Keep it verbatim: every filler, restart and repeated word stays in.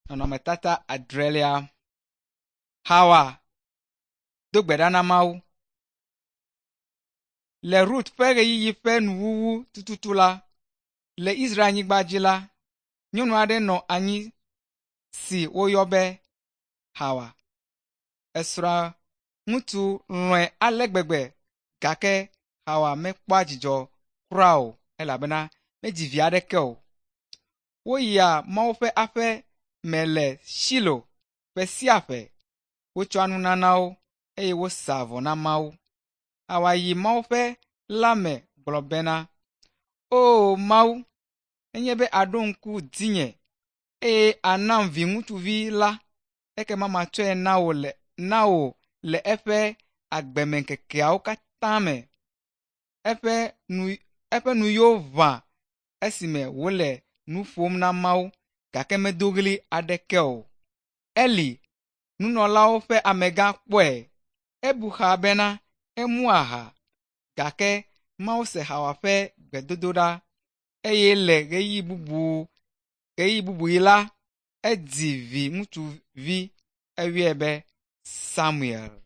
Nonometata adrelia Hawa dogbedana mau le Ruth pege yiyi fe nuwuwu tututula le Israel nyigbadzila nyɔnu aɖe nɔ anyi si woyɔbe Hawa. Esra ŋutsu lɔ̃e ale gbegbe gake Hawa mekpɔa dzidzɔ kura o elabena medzi vi aɖeke o. Woyia Mawu ƒe aƒe me le Shilo ƒe sia ƒe. Wotsɔa nunanawo eye wosa vɔ na Mawu. Hawa yi Mawu ƒe la me gblɔ bena, O Mawu, enye be aɖo ŋku dzinye eye anam viŋutsuvi la, ekema matsɔe na wò le na wò le eƒe agbemeŋkekeawo katã me. Eƒe nu eƒe nuyo ʋã esime wòle nu ƒom na Mawu gake medo ɣli aɖeke o. Eli, nunɔlawo ƒe amegã kpɔe, ebu xa bena emu aha, gake Mawu se Hawa ƒe gbedodoɖa eye le ɣeyiɣi bubu ɣeyiɣi bubu la edzi vi ŋutsuvi eyɔe be Samuel.